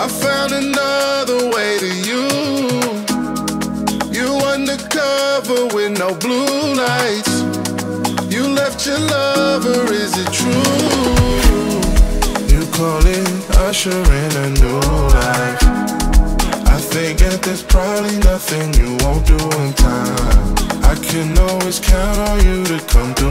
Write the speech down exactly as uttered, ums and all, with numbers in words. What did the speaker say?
I found another way to you. You undercover with no blue lights. You left your lover, is it true? You call it ushering a new life. I think that there's probably nothing you won't do in time. I can always count on you to come through.